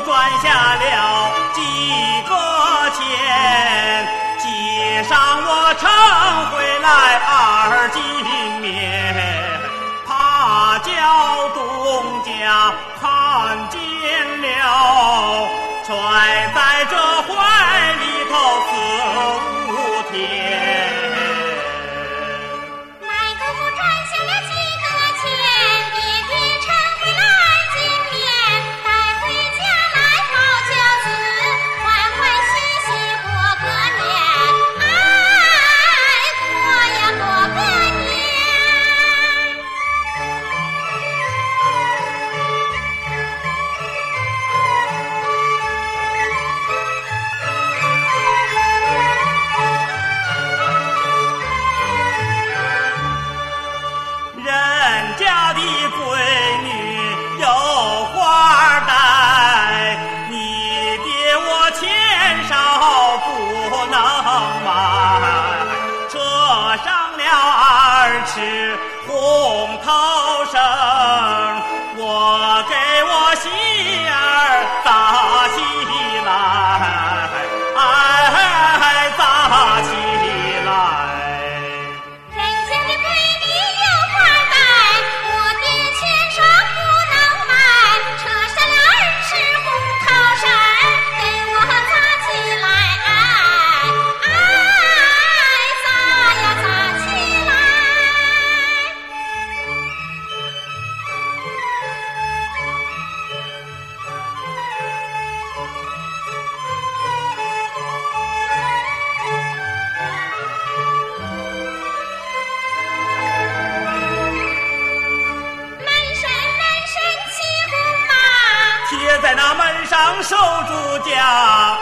赚下了几个钱，街上我盛回来2斤面，怕叫东家看见了，揣在这怀里头4、5天。是红头绳，我给我媳儿扎起来，扎起来。 人家的闺女有花戴，我爹钱上不能买，扯下了20红头绳，给我扎起来，扎呀扎起来。 贴在那门上守住家，